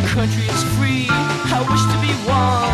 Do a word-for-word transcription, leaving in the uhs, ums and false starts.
country is free. I wish to be one.